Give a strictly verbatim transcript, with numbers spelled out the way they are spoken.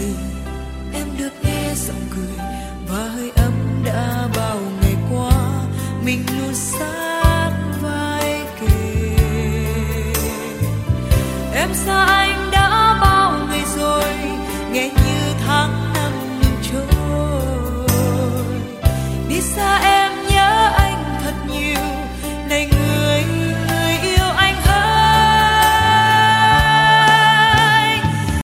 gì em được nghe giọng cười và hơi ấm đã bao ngày qua mình luôn sát vai kề. Em xa anh đã bao ngày rồi, nghe